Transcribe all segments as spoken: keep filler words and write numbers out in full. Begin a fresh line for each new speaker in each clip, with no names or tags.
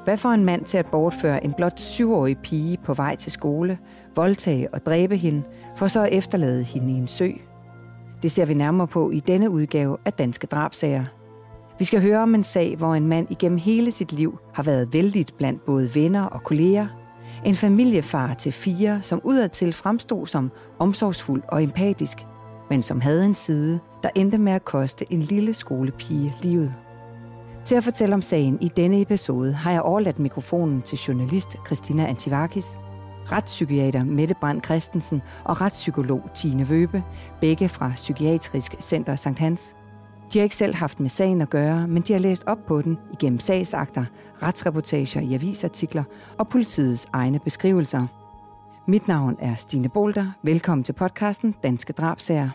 Hvad får en mand til at bortføre en blot syvårig pige på vej til skole, voldtage og dræbe hende, for så at efterlade hende i en sø? Det ser vi nærmere på i denne udgave af Danske Drabsager. Vi skal høre om en sag, hvor en mand igennem hele sit liv har været vældigt blandt både venner og kolleger. En familiefar til fire, som udadtil fremstod som omsorgsfuld og empatisk, men som havde en side, der endte med at koste en lille skolepige livet. Til at fortælle om sagen i denne episode har jeg overladt mikrofonen til journalist Christina Antivakis, retspsykiater Mette Brandt Christensen og retspsykolog Tine Wøbe, begge fra Psykiatrisk Center Sankt Hans. De har ikke selv haft med sagen at gøre, men de har læst op på den igennem sagsakter, retsreportager i avisartikler og politiets egne beskrivelser. Mit navn er Stine Bolter. Velkommen til podcasten Danske Drabsager.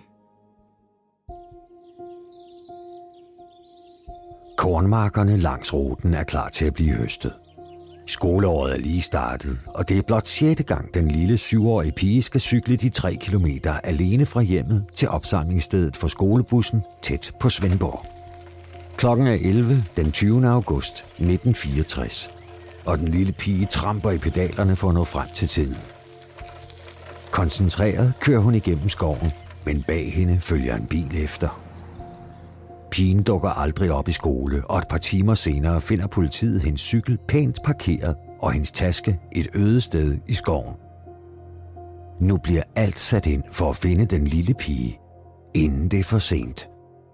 Kornmarkerne langs ruten er klar til at blive høstet. Skoleåret er lige startet, og det er blot sjette gang, den lille syvårige pige skal cykle de tre kilometer alene fra hjemmet til opsamlingsstedet for skolebussen tæt på Svendborg. Klokken er elleve den tyvende august nitten fireogtres, og den lille pige tramper i pedalerne for at nå frem til tiden. Koncentreret kører hun igennem skoven, men bag hende følger en bil efter. Pigen dukker aldrig op i skole, og et par timer senere finder politiet hendes cykel pænt parkeret og hendes taske et øde sted i skoven. Nu bliver alt sat ind for at finde den lille pige, inden det er for sent.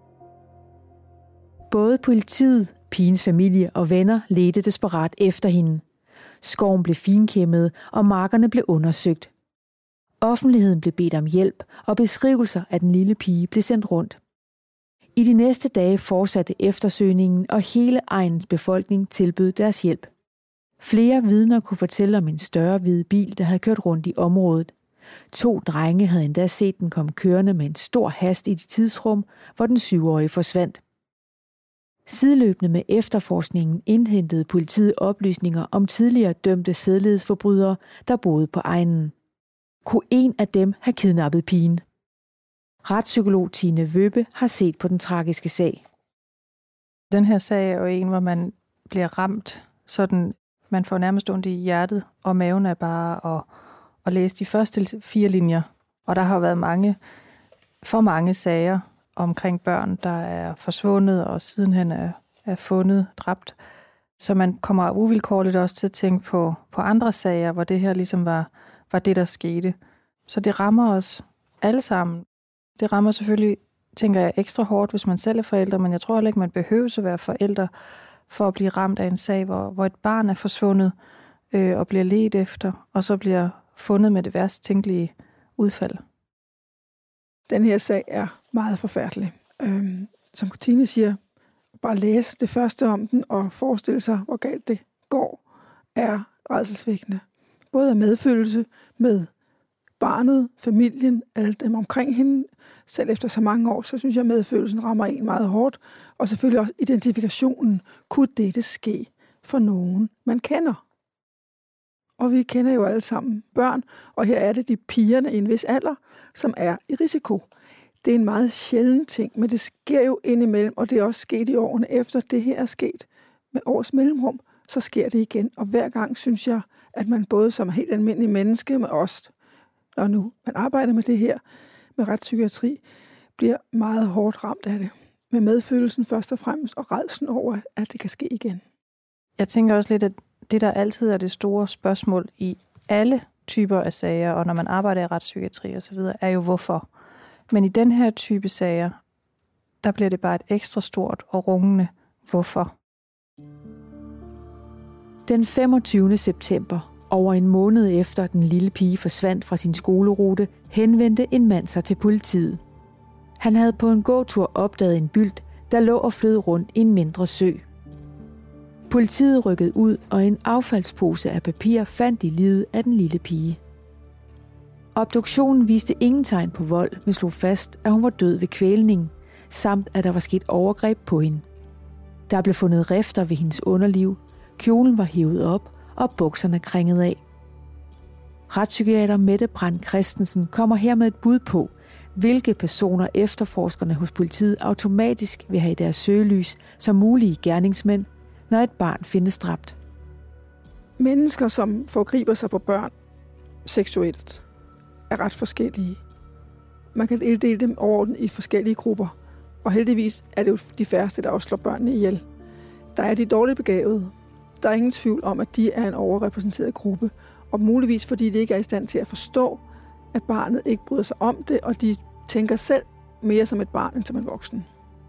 Både politiet, pigens familie og venner ledte desperat efter hende. Skoven blev finkæmmet, og markerne blev undersøgt. Offentligheden blev bedt om hjælp, og beskrivelser af den lille pige blev sendt rundt. I de næste dage fortsatte eftersøgningen, og hele egnens befolkning tilbød deres hjælp. Flere vidner kunne fortælle om en større hvid bil, der havde kørt rundt i området. To drenge havde endda set den komme kørende med en stor hast i det tidsrum, hvor den syvårige forsvandt. Sideløbende med efterforskningen indhentede politiet oplysninger om tidligere dømte sædelighedsforbrydere, der boede på egnen. Kunne en af dem have kidnappet pigen? Retspsykolog Tine Wøbe har set på den tragiske sag.
Den her sag er jo en, hvor man bliver ramt, sådan man får nærmest ondt i hjertet, og maven er bare at, at læse de første fire linjer. Og der har været mange, for mange sager omkring børn, der er forsvundet og sidenhen er, er fundet, dræbt. Så man kommer uvilkårligt også til at tænke på, på andre sager, hvor det her ligesom var, var det, der skete. Så det rammer os alle sammen. Det rammer selvfølgelig, tænker jeg, ekstra hårdt, hvis man selv er forælder, men jeg tror heller ikke, man behøver at være forælder for at blive ramt af en sag, hvor, hvor et barn er forsvundet øh, og bliver ledt efter, og så bliver fundet med det værst tænkelige udfald.
Den her sag er meget forfærdelig. Øhm, som Tine siger, bare læse det første om den og forestille sig, hvor galt det går, er rædselsvækkende. Både af medfølelse med barnet, familien, alle dem omkring hende. Selv efter så mange år, så synes jeg, at medfølelsen rammer en meget hårdt. Og selvfølgelig også identifikationen. Kunne dette ske for nogen, man kender? Og vi kender jo alle sammen børn, og her er det de pigerne i en vis alder, som er i risiko. Det er en meget sjælden ting, men det sker jo indimellem, og det er også sket i årene efter det her er sket med års mellemrum, så sker det igen. Og hver gang synes jeg, at man både som helt almindelig menneske, men også når nu man arbejder med det her, med retspsykiatri, bliver meget hårdt ramt af det. Med medfølelsen først og fremmest, og rædslen over, at det kan ske igen.
Jeg tænker også lidt, at det, der altid er det store spørgsmål i alle typer af sager, og når man arbejder i retspsykiatri osv., er jo hvorfor. Men i den her type sager, der bliver det bare et ekstra stort og rungende hvorfor.
Den femogtyvende september, over en måned efter den lille pige forsvandt fra sin skolerute, henvendte en mand sig til politiet. Han havde på en gåtur opdaget en bylt, der lå og flød rundt i en mindre sø. Politiet rykkede ud, og en affaldspose af papir fandt de liget af den lille pige. Obduktionen viste ingen tegn på vold, men slog fast, at hun var død ved kvælning, samt at der var sket overgreb på hende. Der blev fundet rifter ved hendes underliv, kjolen var hævet op, og bukserne kringet af. Retspsykiater Mette Brandt Christensen kommer her med et bud på, hvilke personer efterforskerne hos politiet automatisk vil have i deres søgelys som mulige gerningsmænd, når et barn findes dræbt.
Mennesker, som forgriber sig på børn seksuelt, er ret forskellige. Man kan dele dem overordnet i forskellige grupper, og heldigvis er det jo de færreste, der også slår børnene ihjel. Der er de dårligt begavede. Der er ingen tvivl om, at de er en overrepræsenteret gruppe, og muligvis fordi de ikke er i stand til at forstå, at barnet ikke bryder sig om det, og de tænker selv mere som et barn end som en voksen.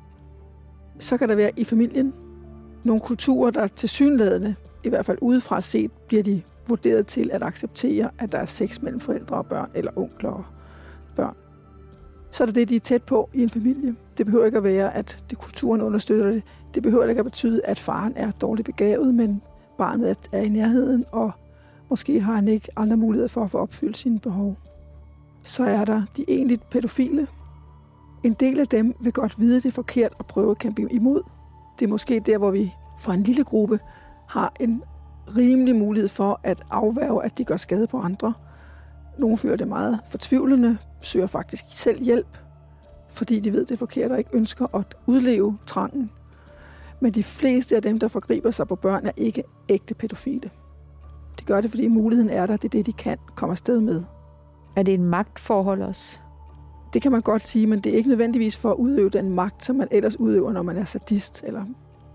Så kan der være i familien nogle kulturer, der tilsyneladende, i hvert fald udefra set, bliver de vurderet til at acceptere, at der er sex mellem forældre og børn, eller onkler og børn. Så er det det, de er tæt på i en familie. Det behøver ikke at være, at det kulturen understøtter det. Det behøver ikke at betyde, at faren er dårligt begavet, men barnet er i nærheden, og måske har han ikke andre muligheder for at få opfyldt sine behov. Så er der de egentligt pædofile. En del af dem vil godt vide, at det er forkert at prøve at kæmpe imod. Det er måske der, hvor vi fra en lille gruppe har en rimelig mulighed for at afværge, at de gør skade på andre. Nogle føler det meget fortvivlende, søger faktisk selv hjælp, fordi de ved, det er forkert og ikke ønsker at udleve trangen. Men de fleste af dem, der forgriber sig på børn, er ikke ægte pædofile. De gør det, fordi muligheden er der, det er det, de kan komme afsted med.
Er det en magtforhold også?
Det kan man godt sige, men det er ikke nødvendigvis for at udøve den magt, som man ellers udøver, når man er sadist. Eller...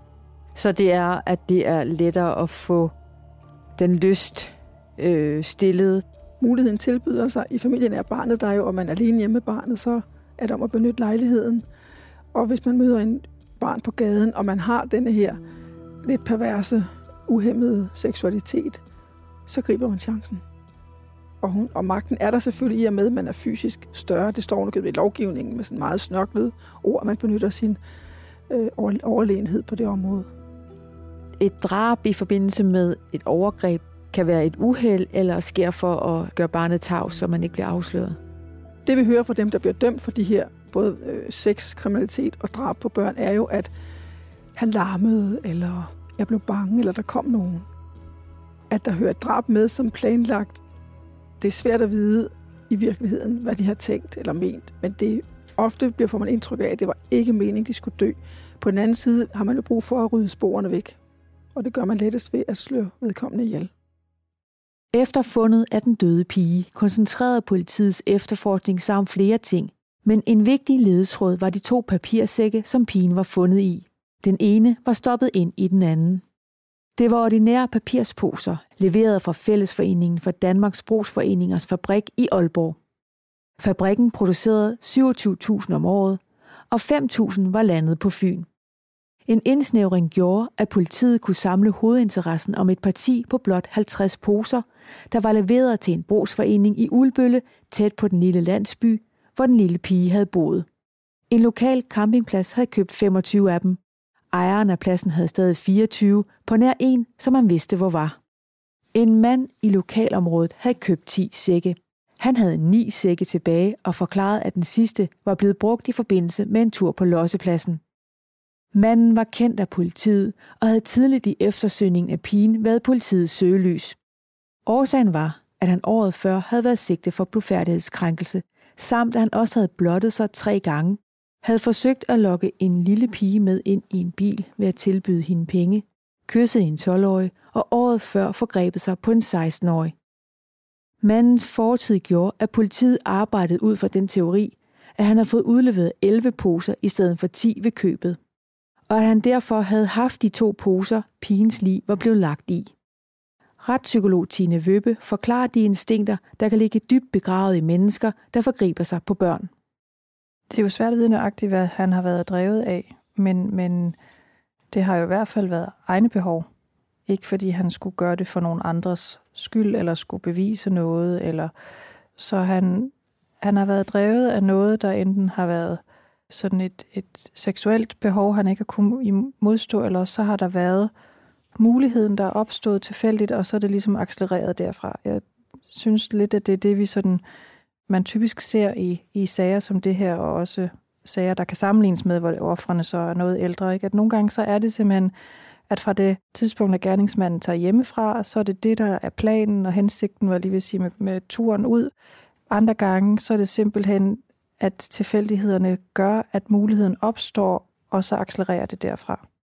Så det er, at det er lettere at få den lyst øh, stillet?
Muligheden tilbyder sig. I familien er barnet der jo, og man er alene hjemme med barnet, så er det om at benytte lejligheden. Og hvis man møder en barn på gaden, og man har denne her lidt perverse, uhæmmede seksualitet, så griber man chancen. Og, hun, og magten er der selvfølgelig i og med, at man er fysisk større. Det står nok i lovgivningen med sådan meget snørklet ord, at man benytter sin øh, overlegenhed på det område.
Et drab i forbindelse med et overgreb kan være et uheld, eller sker for at gøre barnet tavs, så man ikke bliver afsløret.
Det vi hører fra dem, der bliver dømt for de her både øh, sex, kriminalitet og drab på børn, er jo, at han larmede, eller jeg blev bange, eller der kom nogen. At der hører et drab med som planlagt, det er svært at vide i virkeligheden, hvad de har tænkt eller ment, men det ofte bliver får man indtryk af, at det var ikke meningen, de skulle dø. På den anden side har man jo brug for at rydde sporene væk, og det gør man lettest ved at slå vedkommende ihjel.
Efter fundet af den døde pige koncentrerede politiets efterforskning sig om flere ting, men en vigtig ledetråd var de to papirsække, som pigen var fundet i. Den ene var stoppet ind i den anden. Det var ordinære papirsposer, leveret fra Fællesforeningen for Danmarks Brugsforeningers fabrik i Aalborg. Fabrikken producerede syvogtyve tusind om året, og fem tusind var landet på Fyn. En indsnævring gjorde, at politiet kunne samle hovedinteressen om et parti på blot halvtreds poser, der var leveret til en brugsforening i Ulbølle, tæt på den lille landsby, hvor den lille pige havde boet. En lokal campingplads havde købt femogtyve af dem. Ejeren af pladsen havde stadig fireogtyve på nær en, som man vidste, hvor var. En mand i lokalområdet havde købt ti sække. Han havde ni sække tilbage og forklarede, at den sidste var blevet brugt i forbindelse med en tur på lossepladsen. Manden var kendt af politiet og havde tidligt i eftersøgningen af pigen været politiets søgelys. Årsagen var, at han året før havde været sigtet for blufærdighedskrænkelse, samt at han også havde blottet sig tre gange, havde forsøgt at lokke en lille pige med ind i en bil ved at tilbyde hende penge, kysset en tolv-årig og året før forgrebet sig på en seksten-årig. Mandens fortid gjorde, at politiet arbejdede ud fra den teori, at han havde fået udleveret elleve poser i stedet for ti ved købet, og at han derfor havde haft de to poser, pigens lig var blevet lagt i. Retspsykolog Tine Wøbbe forklarer de instinkter, der kan ligge dybt begravet i mennesker, der forgriber sig på børn.
Det er jo svært at vide nøjagtigt, hvad han har været drevet af, men, men det har jo i hvert fald været egne behov. Ikke fordi han skulle gøre det for nogen andres skyld, eller skulle bevise noget, eller så han, han har været drevet af noget, der enten har været sådan et, et seksuelt behov, han ikke har kunnet modstå, eller så har der været muligheden, der er opstået tilfældigt, og så er det ligesom accelereret derfra. Jeg synes lidt, at det er det, vi sådan, man typisk ser i, i sager som det her, og også sager, der kan sammenlignes med, hvor ofrene så er noget ældre. Ikke? At nogle gange så er det simpelthen, at fra det tidspunkt, at gerningsmanden tager hjemmefra, så er det det, der er planen, og hensigten var lige ved at sige med, med turen ud. Andre gange, så er det simpelthen, at tilfældighederne gør, at muligheden opstår, og så accelererer det derfra.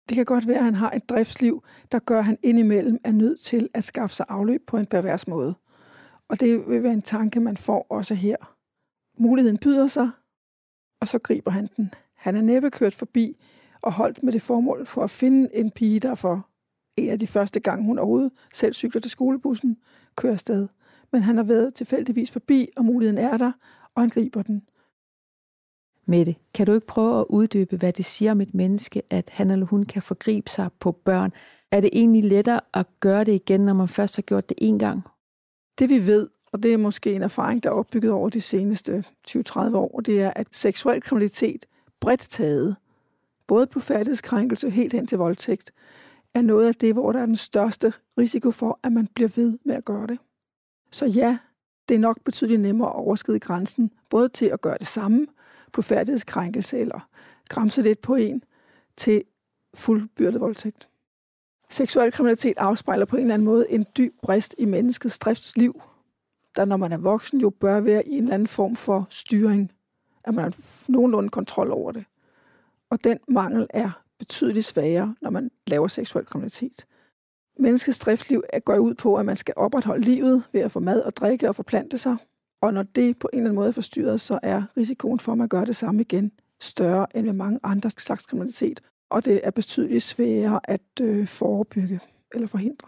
Det kan godt være, at han har et driftsliv, der gør, at han indimellem er nødt til at skaffe sig afløb på en pervers måde. Og det vil være en tanke, man får også her. Muligheden byder sig, og så griber han den. Han er næppe kørt forbi og holdt med det formål for at finde en pige, der for en af de første gange, hun overhovedet selv cykler til skolebussen, kører afsted. Men han har været tilfældigvis forbi, og muligheden er der, og han griber den.
Mette, kan du ikke prøve at uddybe, hvad det siger om et menneske, at han eller hun kan forgribe sig på børn? Er det egentlig lettere at gøre det igen, når man først har gjort det en gang?
Det vi ved, og det er måske en erfaring, der er opbygget over de seneste tyve til tredive år, det er, at seksuel kriminalitet bredt taget, både på færdighedskrænkelse helt hen til voldtægt, er noget af det, hvor der er den største risiko for, at man bliver ved med at gøre det. Så ja, det er nok betydeligt nemmere at overskride grænsen, både til at gøre det samme på færdighedskrænkelse eller gramse lidt på en, til fuldbyrdet voldtægt. Seksuel kriminalitet afspejler på en eller anden måde en dyb brist i menneskets driftsliv, der når man er voksen jo bør være i en eller anden form for styring, at man har nogenlunde kontrol over det. Og den mangel er betydeligt svagere, når man laver seksuel kriminalitet. Menneskets driftsliv går ud på, at man skal opretholde livet ved at få mad og drikke og forplante sig. Og når det på en eller anden måde er forstyrret, så er risikoen for, at man gør det samme igen større end ved mange andre slags kriminalitet. Og det er betydeligt sværere at øh, forebygge eller forhindre.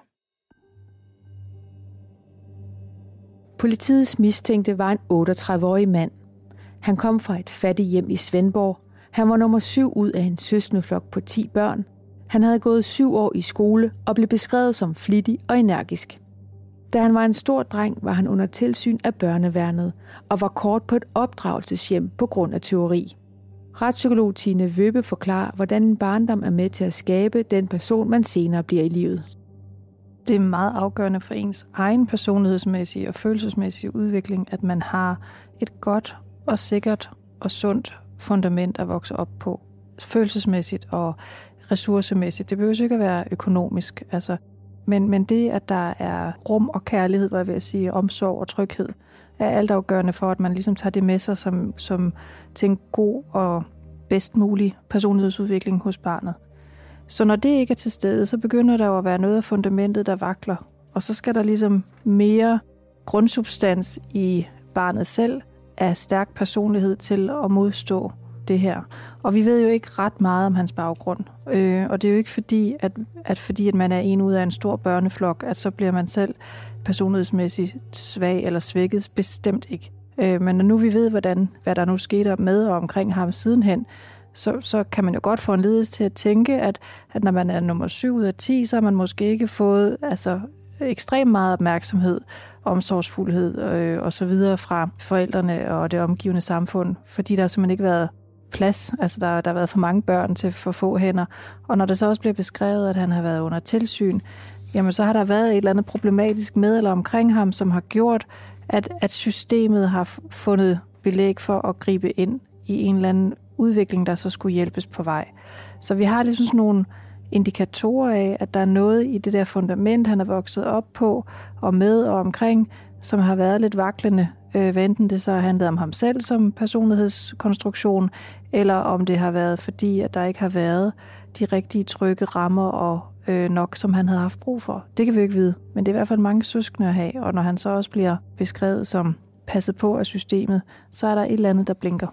Politiets mistænkte var en otteogtredive-årig mand. Han kom fra et fattigt hjem i Svendborg. Han var nummer syv ud af en søskendeflok på ti børn. Han havde gået syv år i skole og blev beskrevet som flittig og energisk. Da han var en stor dreng, var han under tilsyn af børneværnet og var kort på et opdragelseshjem på grund af tyveri. Retspsykolog Tine Wøbe forklarer, hvordan en barndom er med til at skabe den person, man senere bliver i livet.
Det er meget afgørende for ens egen personlighedsmæssige og følelsesmæssige udvikling, at man har et godt og sikkert og sundt fundament at vokse op på. Følelsesmæssigt og ressourcemæssigt. Det behøver ikke at være økonomisk. Altså. Men, men det, at der er rum og kærlighed, hvad jeg vil sige, omsorg og tryghed, er altafgørende for, at man ligesom tager det med sig som, som til en god og bedst mulig personlighedsudvikling hos barnet. Så når det ikke er til stede, så begynder der jo at være noget af fundamentet, der vakler. Og så skal der ligesom mere grundsubstans i barnet selv af stærk personlighed til at modstå det her. Og vi ved jo ikke ret meget om hans baggrund. Øh, og det er jo ikke fordi, at, at fordi at man er en ud af en stor børneflok, at så bliver man selv personlighedsmæssigt svag eller svækket. Bestemt ikke. Øh, men når nu vi ved, hvordan, hvad der nu skete med og omkring ham sidenhen, så, så kan man jo godt få en ledelse til at tænke, at, at når man er nummer syv ud af ti, så har man måske ikke fået altså, ekstremt meget opmærksomhed, omsorgsfuldhed øh, og så videre fra forældrene og det omgivende samfund, fordi der har simpelthen ikke været plads. Altså der, der har været for mange børn til for få hænder. Og når det så også bliver beskrevet, at han har været under tilsyn, jamen så har der været et eller andet problematisk med eller omkring ham, som har gjort, at, at systemet har fundet belæg for at gribe ind i en eller anden udvikling, der så skulle hjælpes på vej. Så vi har ligesom sådan nogle indikatorer af, at der er noget i det der fundament, han er vokset op på og med og omkring, som har været lidt vaklende. Øh, enten det så har handlet om ham selv som personlighedskonstruktion, eller om det har været fordi, at der ikke har været de rigtige trygge rammer og øh, nok, som han havde haft brug for. Det kan vi jo ikke vide, men det er i hvert fald mange søskende at have, og når han så også bliver beskrevet som passet på af systemet, så er der et eller andet, der blinker.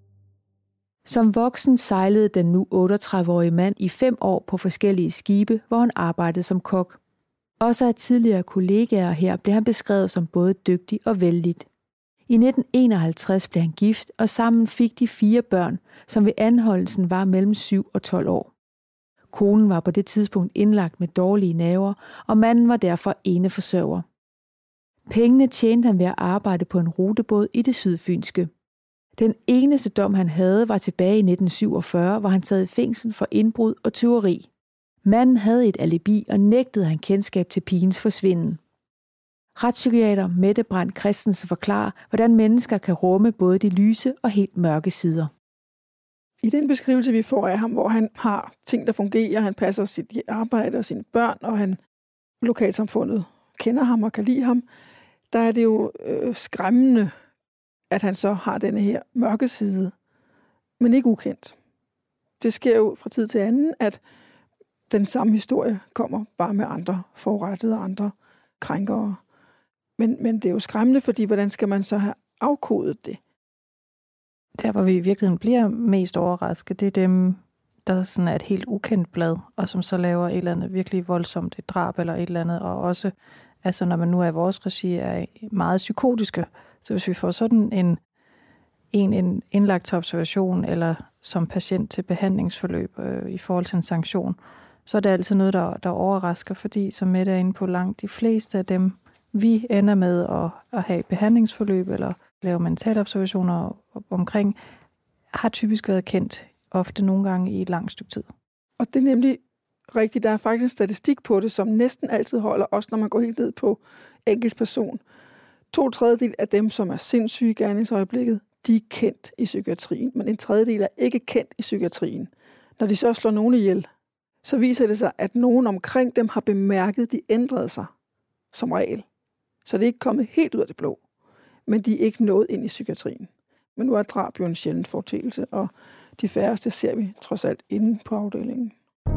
Som voksen sejlede den nu otteogtredive-årige mand i fem år på forskellige skibe, hvor han arbejdede som kok. Også af tidligere kollegaer her blev han beskrevet som både dygtig og vellidt. I nitten enoghalvtreds blev han gift, og sammen fik de fire børn, som ved anholdelsen var mellem syv og tolv år. Konen var på det tidspunkt indlagt med dårlige nerver, og manden var derfor eneforsørger. Pengene tjente han ved at arbejde på en rutebåd i det sydfynske. Den eneste dom, han havde, var tilbage i nitten syvogfyrre, hvor han sad i fængsel for indbrud og tyveri. Manden havde et alibi og nægtede han kendskab til pigens forsvinden. Retspsykiater Mette Brandt Christensen forklarer, hvordan mennesker kan rumme både de lyse og helt mørke sider.
I den beskrivelse, vi får af ham, hvor han har ting, der fungerer, han passer sit arbejde og sine børn, og han lokalsamfundet kender ham og kan lide ham, der er det jo øh, skræmmende, at han så har denne her mørke side, men ikke ukendt. Det sker jo fra tid til anden, at den samme historie kommer bare med andre forurettede og andre krænkere. Men, men det er jo skræmmende, fordi hvordan skal man så have afkodet det?
Der, hvor vi i virkeligheden bliver mest overrasket, det er dem, der sådan er et helt ukendt blad, og som så laver et eller andet virkelig voldsomt, et drab eller et eller andet, og også, altså når man nu er i vores regi, er meget psykotiske. Så hvis vi får sådan en, en, en indlagt til observation, eller som patient til behandlingsforløb øh, i forhold til en sanktion, så er det altid noget, der, der overrasker, fordi som Mette er inde på, langt de fleste af dem, vi ender med at, at have behandlingsforløb, eller lave mentalobservationer omkring, har typisk været kendt, ofte nogle gange i et langt stykke tid.
Og det er nemlig rigtigt. Der er faktisk en statistik på det, som næsten altid holder, også når man går helt ned på enkeltperson. To tredjedel af dem, som er sindssyge i gerningsøjeblikket, de er kendt i psykiatrien, men en tredjedel er ikke kendt i psykiatrien. Når de så slår nogen ihjel, så viser det sig, at nogen omkring dem har bemærket, at de ændrede sig som regel. Så det er ikke kommet helt ud af det blå, men de er ikke nået ind i psykiatrien. Men nu er drab jo en sjælden foreteelse, og de færreste ser vi trods alt inde på afdelingen.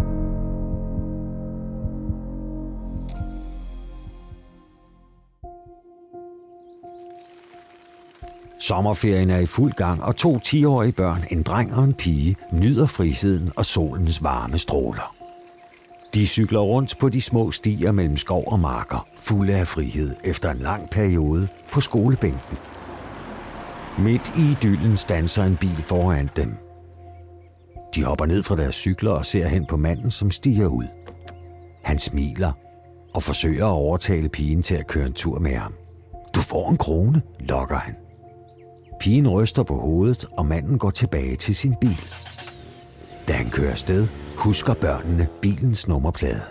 Sommerferien er i fuld gang, og to ti-årige børn, en dreng og en pige, nyder friheden og solens varme stråler. De cykler rundt på de små stier mellem skov og marker, fulde af frihed efter en lang periode på skolebænken. Midt i idyllen standser en bil foran dem. De hopper ned fra deres cykler og ser hen på manden, som stiger ud. Han smiler og forsøger at overtale pigen til at køre en tur med ham. Du får en krone, lokker han. Pigen ryster på hovedet, og manden går tilbage til sin bil. Da han kører afsted, husker børnene bilens nummerplade.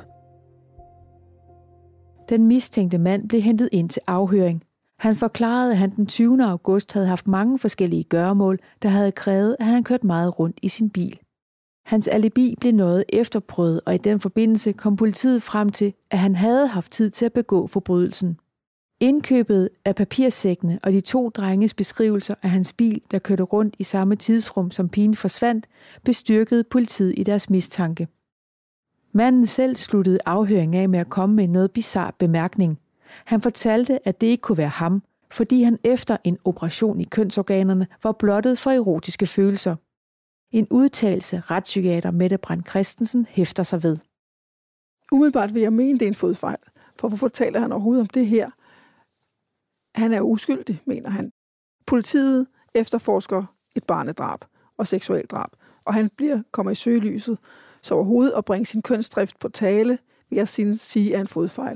Den mistænkte mand blev hentet ind til afhøring. Han forklarede, at han den tyvende august havde haft mange forskellige gøremål, der havde krævet, at han havde kørt meget rundt i sin bil. Hans alibi blev noget efterprøvet, og i den forbindelse kom politiet frem til, at han havde haft tid til at begå forbrydelsen. Indkøbet af papirsækkene og de to drenges beskrivelser af hans bil, der kørte rundt i samme tidsrum, som pigen forsvandt, bestyrkede politiet i deres mistanke. Manden selv sluttede afhøringen af med at komme med noget bizarre bemærkning. Han fortalte, at det ikke kunne være ham, fordi han efter en operation i kønsorganerne var blottet for erotiske følelser. En udtalelse, retspsykiater Mette Brandt Christensen hæfter sig ved.
Umiddelbart vil jeg mene, det er en fodfejl. For hvorfor taler han overhovedet om det her? Han er uskyldig, mener han. Politiet efterforsker et barnedrab og seksualdrab, og han bliver kommer i søgelyset, så overhovedet at bringe sin kønsdrift på tale, vil jeg sige, er en fodfejl.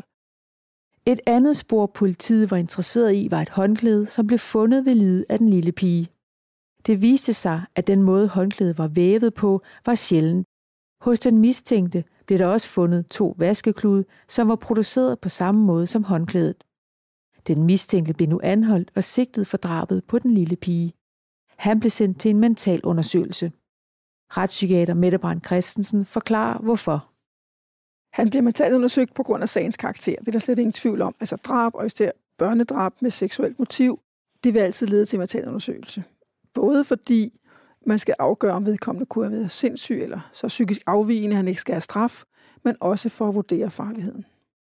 Et andet spor, politiet var interesseret i, var et håndklæde, som blev fundet ved lidet af den lille pige. Det viste sig, at den måde håndklædet var vævet på, var sjældent. Hos den mistænkte blev der også fundet to vaskeklude, som var produceret på samme måde som håndklædet. Den mistænkte blev nu anholdt og sigtet for drabet på den lille pige. Han blev sendt til en mental undersøgelse. Retspsykiater Mette Brandt Christensen forklarer, hvorfor.
Han bliver mentalt undersøgt på grund af sagens karakter. Det er der slet ingen tvivl om. Altså drab og især børnedrab med seksuelt motiv, det vil altid lede til mental undersøgelse. Både fordi man skal afgøre, om vedkommende kunne have været sindssyg eller så psykisk afvigende, han ikke skal have straf, men også for at vurdere farligheden.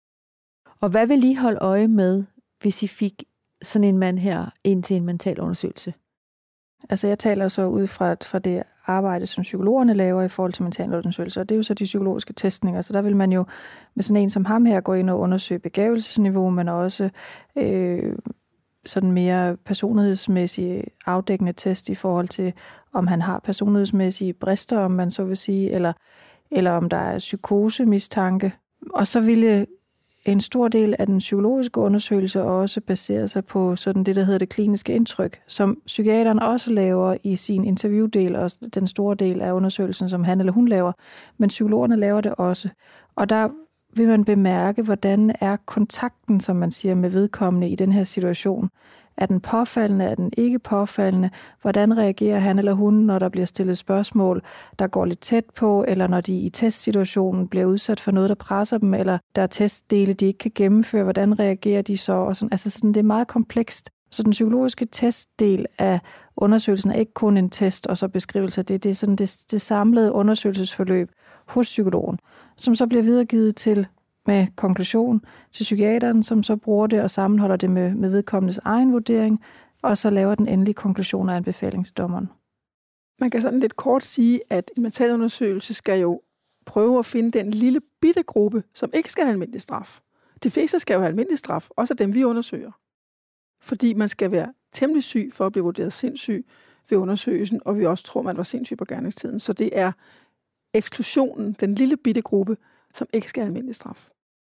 Og hvad vil I holde øje med, hvis I fik sådan en mand her ind til en mental undersøgelse?
Altså jeg taler så ud fra, fra det arbejde, som psykologerne laver i forhold til mental undersøgelse, og det er jo så de psykologiske testninger. Så der vil man jo med sådan en som ham her gå ind og undersøge begavelsesniveau, men også øh, sådan mere personlighedsmæssige afdækkende test i forhold til, om han har personlighedsmæssige brister, om man så vil sige, eller, eller om der er psykosemistanke. Og så ville en stor del af den psykologiske undersøgelse også baserer sig på sådan det, der hedder det kliniske indtryk, som psykiateren også laver i sin interviewdel, og den store del af undersøgelsen, som han eller hun laver, men psykologerne laver det også. Og der vil man bemærke, hvordan er kontakten, som man siger, med vedkommende i den her situation. Er den påfaldende, er den ikke påfaldende? Hvordan reagerer han eller hun, når der bliver stillet spørgsmål, der går lidt tæt på, eller når de i testsituationen bliver udsat for noget, der presser dem, eller der er testdele, de ikke kan gennemføre, hvordan reagerer de så? Og sådan. Altså sådan, det er meget komplekst. Så den psykologiske testdel af undersøgelsen er ikke kun en test og så beskrivelse. Det, det er sådan det, det samlede undersøgelsesforløb hos psykologen, som så bliver videregivet til med konklusion til psykiateren, som så bruger det og sammenholder det med, med vedkommendes egen vurdering, og så laver den endelige konklusion og anbefaling til dommeren.
Man kan sådan lidt kort sige, at en mentalundersøgelse skal jo prøve at finde den lille bitte gruppe, som ikke skal have almindelig straf. De fleste skal jo have almindelig straf, også dem vi undersøger. Fordi man skal være temmelig syg for at blive vurderet sindssyg ved undersøgelsen, og vi også tror, man var sindssyg på gerningstiden. Så det er eksklusionen, den lille bitte gruppe, som ikke skal have almindelig straf.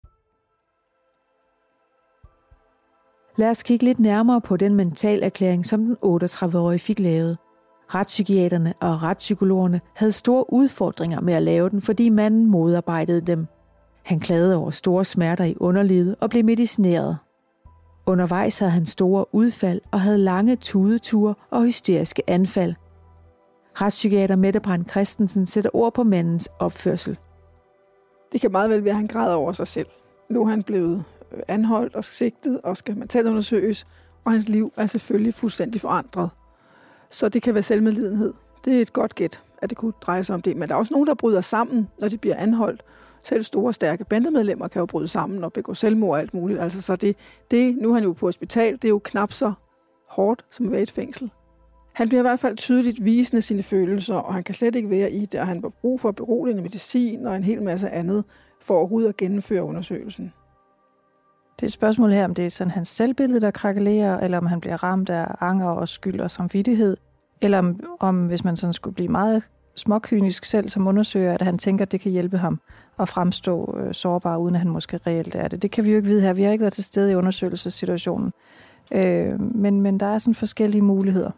Lad os kigge lidt nærmere på den mentalerklæring, som den otteogtredive-årige fik lavet. Retspsykiaterne og retspsykologerne havde store udfordringer med at lave den, fordi manden modarbejdede dem. Han klagede over store smerter i underlivet og blev medicineret. Undervejs havde han store udfald og havde lange tudeture og hysteriske anfald. Retspsykiater Mette Brandt Christensen sætter ord på mandens opførsel.
Det kan meget vel være, at han græder over sig selv. Nu er han blevet anholdt og sigtet og skal mentalundersøges, og hans liv er selvfølgelig fuldstændig forandret. Så det kan være selvmedlidenhed. Det er et godt gæt, at det kunne dreje sig om det. Men der er også nogen, der bryder sammen, når de bliver anholdt. Selv store, stærke bandemedlemmer kan jo bryde sammen og begå selvmord og alt muligt. Altså, så det, det, nu er han jo på hospital, det er jo knap så hårdt som at være i et fængsel. Han bliver i hvert fald tydeligt visende sine følelser, og han kan slet ikke være i det, og han har brug for beroligende medicin og en hel masse andet for overhovedet at gennemføre undersøgelsen.
Det er et spørgsmål her, om det er sådan hans selvbillede, der krakelerer, eller om han bliver ramt af anger og skyld og samvittighed, eller om, om hvis man sådan skulle blive meget småkynisk selv som undersøger, at han tænker, at det kan hjælpe ham at fremstå øh, sårbar, uden at han måske reelt er det. Det kan vi jo ikke vide her. Vi har ikke været til stede i undersøgelsessituationen. Øh, men, men der er sådan forskellige muligheder.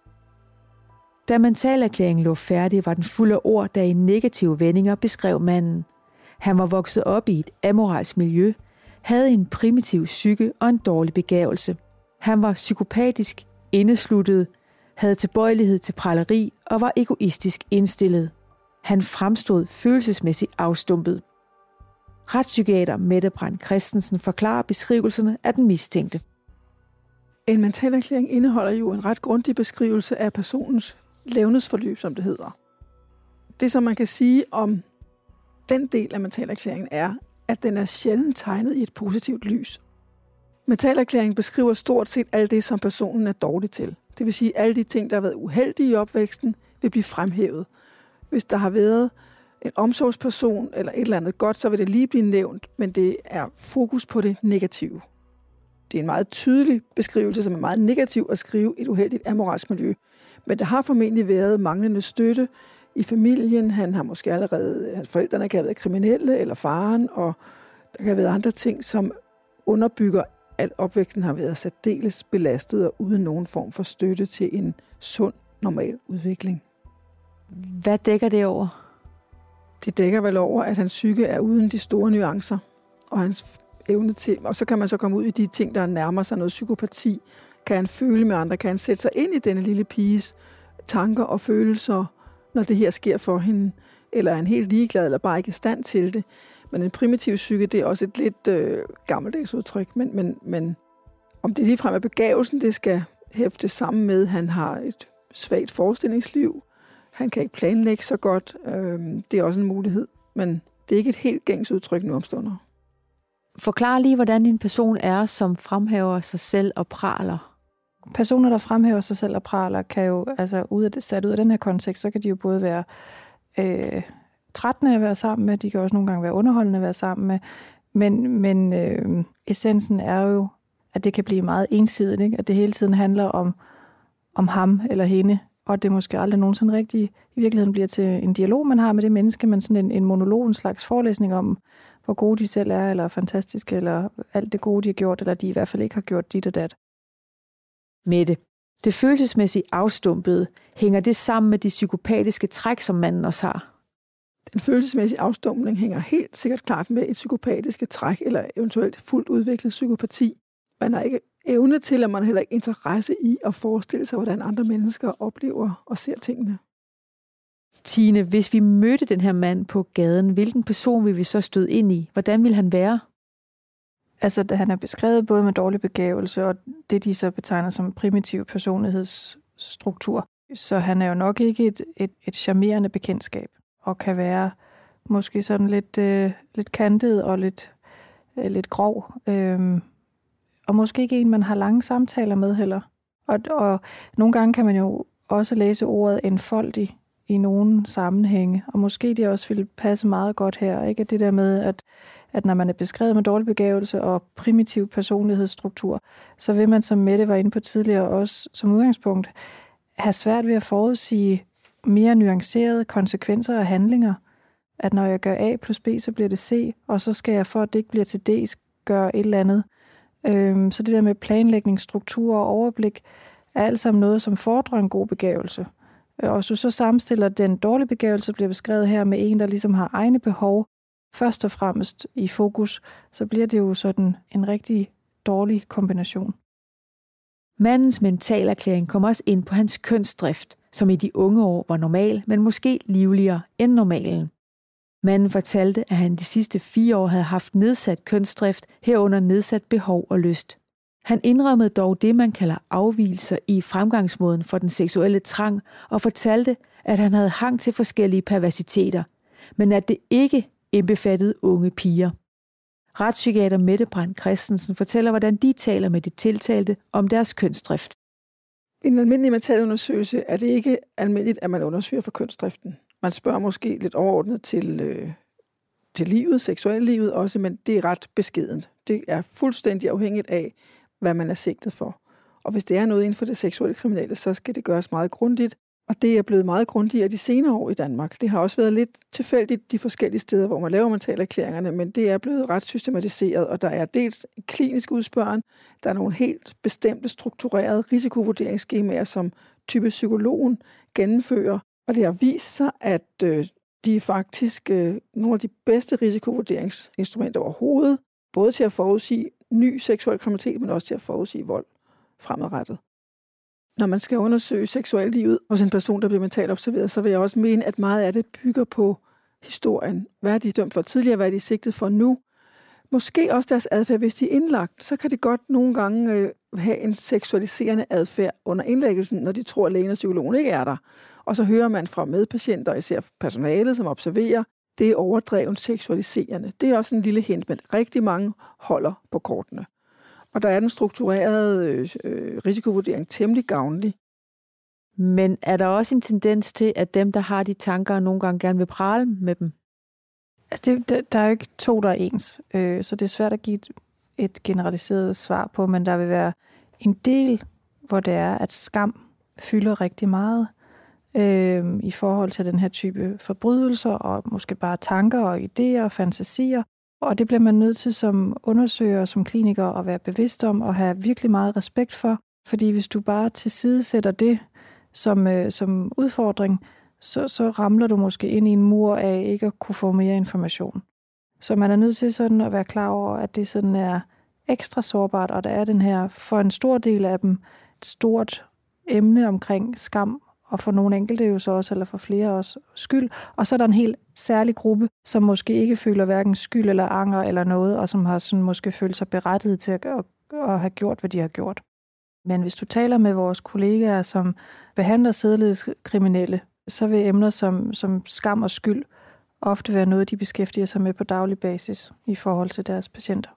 Da mentalerklæringen lå færdig, var den fuld af ord, der i negative vendinger beskrev manden. Han var vokset op i et amoralsk miljø, havde en primitiv psyke og en dårlig begavelse. Han var psykopatisk, indesluttet, havde tilbøjelighed til praleri og var egoistisk indstillet. Han fremstod følelsesmæssigt afstumpet. Retspsykiater Mette Brandt Christensen forklarer beskrivelserne af den mistænkte.
En mentalerklæring indeholder jo en ret grundig beskrivelse af personens levnedsforløb, som det hedder. Det, som man kan sige om den del af mentalerklæringen, er, at den er sjældent tegnet i et positivt lys. Mentalerklæringen beskriver stort set alt det, som personen er dårlig til. Det vil sige, at alle de ting, der har været uheldige i opvæksten, vil blive fremhævet. Hvis der har været en omsorgsperson eller et eller andet godt, så vil det lige blive nævnt, men det er fokus på det negative. Det er en meget tydelig beskrivelse, som er meget negativ at skrive et uheldigt amoralsk miljø. Men der har formentlig været manglende støtte i familien. Han har måske allerede, forældrene kan have været kriminelle eller faren, og der kan have været andre ting, som underbygger, at opvæksten har været særdeles belastet og uden nogen form for støtte til en sund, normal udvikling.
Hvad dækker det over?
Det dækker vel over, at hans psyke er uden de store nuancer, og hans evne til, og så kan man så komme ud i de ting, der nærmer sig noget psykopati. Kan han føle med andre? Kan han sætte sig ind i denne lille piges tanker og følelser, når det her sker for hende? Eller er han helt ligeglad, eller bare ikke i stand til det? Men en primitiv psyke, det er også et lidt øh, gammeldags udtryk. Men, men, men om det ligefrem er begavelsen, det skal hæfte sammen med, han har et svagt forestillingsliv. Han kan ikke planlægge så godt. Øh, det er også en mulighed. Men det er ikke et helt gængs udtryk nu om stunder.
Forklar lige, hvordan en person er, som fremhæver sig selv og praler.
Personer, der fremhæver sig selv og praler, kan jo, altså ud af det, sat ud af den her kontekst, så kan de jo både være øh, trættende at være sammen med, de kan også nogle gange være underholdende at være sammen med, men, men øh, essensen er jo, at det kan blive meget ensidigt, ikke? At det hele tiden handler om, om ham eller hende, og det måske aldrig nogensinde rigtigt i virkeligheden bliver til en dialog, man har med det menneske, men sådan en, en monolog, en slags forelæsning om, hvor gode de selv er, eller fantastiske, eller alt det gode, de har gjort, eller de i hvert fald ikke har gjort dit og dat.
Mette, det følelsesmæssigt afstumpede, hænger det sammen med de psykopatiske træk, som manden også har?
Den følelsesmæssige afstumpning hænger helt sikkert klart med et psykopatiske træk, eller eventuelt fuldt udviklet psykopati. Man har ikke evne til, at man heller ikke interesse i at forestille sig, hvordan andre mennesker oplever og ser tingene.
Tine, hvis vi mødte den her mand på gaden, hvilken person ville vi så støde ind i? Hvordan ville han være?
Altså, da han er beskrevet både med dårlig begævelse og det, de så betegner som primitiv personlighedsstruktur. Så han er jo nok ikke et, et, et charmerende bekendtskab og kan være måske sådan lidt, øh, lidt kantet og lidt, øh, lidt grov. Øh, og måske ikke en, man har lange samtaler med heller. Og, og nogle gange kan man jo også læse ordet enfoldig i nogle sammenhænge, og måske det også ville passe meget godt her, ikke? Det der med, at, at når man er beskrevet med dårlig begavelse og primitiv personlighedsstruktur, så vil man, som Mette var inde på tidligere, også som udgangspunkt have svært ved at forudsige mere nuancerede konsekvenser af handlinger. At når jeg gør A plus B, så bliver det C, og så skal jeg, for at det ikke bliver til D, gøre et eller andet. Øhm, så det der med planlægning, struktur og overblik, er alt sammen noget, som fordrer en god begavelse. Og hvis du så sammenstiller den dårlige begavelse, bliver beskrevet her med en, der ligesom har egne behov, først og fremmest i fokus, så bliver det jo sådan en rigtig dårlig kombination.
Mandens mentalerklæring kommer også ind på hans kønsdrift, som i de unge år var normal, men måske livligere end normalen. Manden fortalte, at han de sidste fire år havde haft nedsat kønsdrift, herunder nedsat behov og lyst. Han indrømmede dog det, man kalder afvigelser i fremgangsmåden for den seksuelle trang, og fortalte, at han havde hang til forskellige perversiteter, men at det ikke indbefattede unge piger. Retspsykiater Mette Brandt Christensen fortæller, hvordan de taler med de tiltalte om deres kønsdrift.
I en almindelig mentalundersøgelse er det ikke almindeligt, at man undersøger for kønsdriften. Man spørger måske lidt overordnet til, øh, til livet, seksuallivet også, men det er ret beskedent. Det er fuldstændig afhængigt af, hvad man er sigtet for. Og hvis det er noget inden for det seksuelle kriminelle, så skal det gøres meget grundigt. Og det er blevet meget grundigere de senere år i Danmark. Det har også været lidt tilfældigt de forskellige steder, hvor man laver mentalerklæringerne, men det er blevet ret systematiseret, og der er dels klinisk udspørgen, der er nogle helt bestemte strukturerede risikovurderingsskemaer, som type psykologen gennemfører, og det har vist sig, at øh, de er faktisk øh, nogle af de bedste risikovurderingsinstrumenter overhovedet, både til at forudsige ny seksuel kriminalitet, men også til at forudsige vold fremadrettet. Når man skal undersøge seksuallivet hos en person, der bliver mentalt observeret, så vil jeg også mene, at meget af det bygger på historien. Hvad er de dømt for tidligere? Hvad er de sigtet for nu? Måske også deres adfærd. Hvis de er indlagt, så kan det godt nogle gange øh, have en seksualiserende adfærd under indlæggelsen, når de tror, at lægen og psykologen ikke er der. Og så hører man fra medpatienter, især personalet, som observerer, det er overdrevet seksualiserende. Det er også en lille hint, men rigtig mange holder på kortene. Og der er den strukturerede øh, risikovurdering temmelig gavnlig.
Men er der også en tendens til, at dem, der har de tanker, nogle gange gerne vil prale med dem?
Altså, det, der, der er jo ikke to, der er ens, øh, så det er svært at give et, et generaliseret svar på, men der vil være en del, hvor det er, at skam fylder rigtig meget øh, i forhold til den her type forbrydelser, og måske bare tanker og idéer og fantasier. Og det bliver man nødt til som undersøger, som kliniker, at være bevidst om og have virkelig meget respekt for. Fordi hvis du bare tilsidesætter det som, øh, som udfordring, så, så ramler du måske ind i en mur af ikke at kunne få mere information. Så man er nødt til sådan at være klar over, at det sådan er ekstra sårbart, og der er den her, for en stor del af dem, et stort emne omkring skam, og for nogle enkelte jo så også, eller for flere også, skyld. Og så er der en helt særlig gruppe, som måske ikke føler hverken skyld eller anger eller noget, og som har sådan måske følt sig berettiget til at, at, at have gjort, hvad de har gjort. Men hvis du taler med vores kollegaer, som behandler sædelighedskriminelle, så vil emner som, som skam og skyld ofte være noget, de beskæftiger sig med på daglig basis i forhold til deres patienter.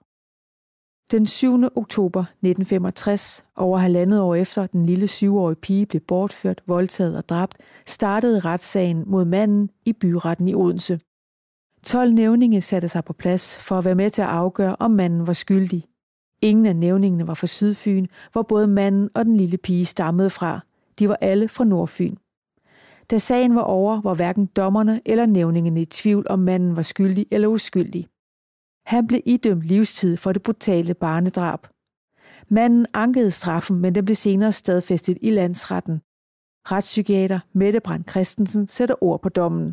Den syvende oktober nitten femogtres, over halvandet år efter den lille syvårige pige blev bortført, voldtaget og dræbt, startede retssagen mod manden i byretten i Odense. tolv nævninge satte sig på plads for at være med til at afgøre, om manden var skyldig. Ingen af nævningene var fra Sydfyn, hvor både manden og den lille pige stammede fra. De var alle fra Nordfyn. Da sagen var over, var hverken dommerne eller nævningene i tvivl, om manden var skyldig eller uskyldig. Han blev idømt livstid for det brutale barnedrab. Manden ankede straffen, men den blev senere stadfæstet i landsretten. Retspsykiater Mette Brandt Christensen sætter ord på dommen.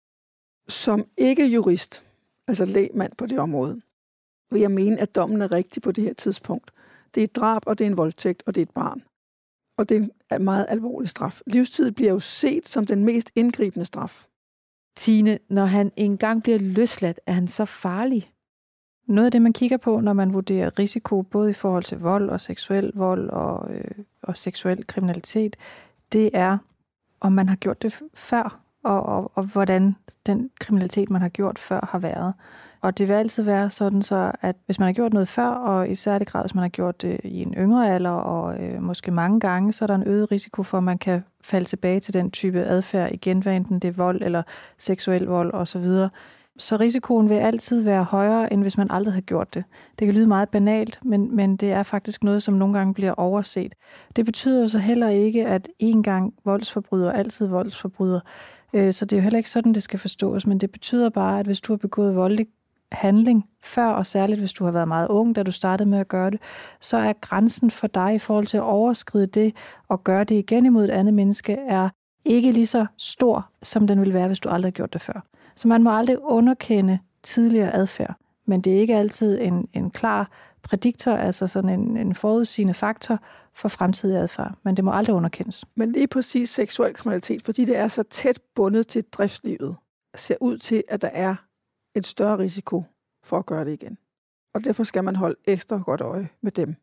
Som ikke jurist, altså lægmand på det område, vil jeg mene, at dommen er rigtig på det her tidspunkt. Det er et drab, og det er en voldtægt, og det er et barn. Og det er en meget alvorlig straf. Livstid bliver jo set som den mest indgribende straf.
Tine, når han engang bliver løsladt, er han så farlig?
Noget af det, man kigger på, når man vurderer risiko, både i forhold til vold og seksuel vold og, øh, og seksuel kriminalitet, det er, om man har gjort det før, og, og, og hvordan den kriminalitet, man har gjort før, har været. Og det vil altid være sådan så, at hvis man har gjort noget før, og i særlig grad, hvis man har gjort det i en yngre alder, og øh, måske mange gange, så er der en øget risiko for, at man kan falde tilbage til den type adfærd igen, hvad enten det er vold eller seksuel vold osv. Så risikoen vil altid være højere, end hvis man aldrig har gjort det. Det kan lyde meget banalt, men, men det er faktisk noget, som nogle gange bliver overset. Det betyder jo så heller ikke, at en gang voldsforbryder, altid voldsforbryder. Så det er jo heller ikke sådan, det skal forstås, men det betyder bare, at hvis du har begået voldelig handling før, og særligt hvis du har været meget ung, da du startede med at gøre det, så er grænsen for dig i forhold til at overskride det og gøre det igen imod et andet menneske, er ikke lige så stor, som den ville være, hvis du aldrig har gjort det før. Så man må aldrig underkende tidligere adfærd, men det er ikke altid en, en klar prædiktor, altså sådan en, en forudsigende faktor for fremtidig adfærd, men det må aldrig underkendes.
Men lige præcis seksuel kriminalitet, fordi det er så tæt bundet til driftslivet, ser ud til, at der er et større risiko for at gøre det igen. Og derfor skal man holde ekstra godt øje med dem.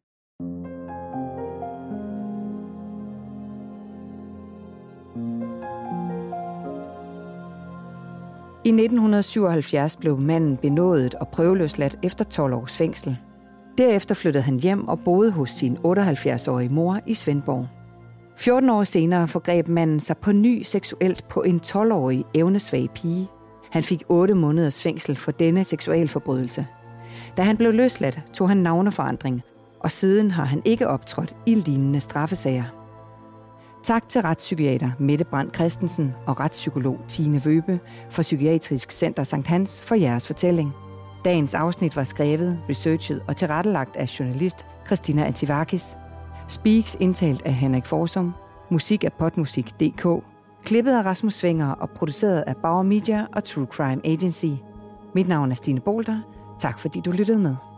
I nitten syvoghalvfjerds blev manden benådet og prøveløsladt efter tolv års fængsel. Derefter flyttede han hjem og boede hos sin otteoghalvfjerds-årige mor i Svendborg. fjorten år senere forgreb manden sig på ny seksuelt på en tolv-årig evnesvag pige. Han fik otte måneders fængsel for denne seksualforbrydelse. Da han blev løsladt, tog han navneforandring, og siden har han ikke optrådt i lignende straffesager. Tak til retspsykiater Mette Brandt Christensen og retspsykolog Tine Vøbe fra Psykiatrisk Center Sankt Hans for jeres fortælling. Dagens afsnit var skrevet, researchet og tilrettelagt af journalist Christina Antivakis. Speaks indtalt af Henrik Forsum. Musik af Podmusik punktum d k. Klippet af Rasmus Svinger og produceret af Bauer Media og True Crime Agency. Mit navn er Stine Bolter. Tak fordi du lyttede med.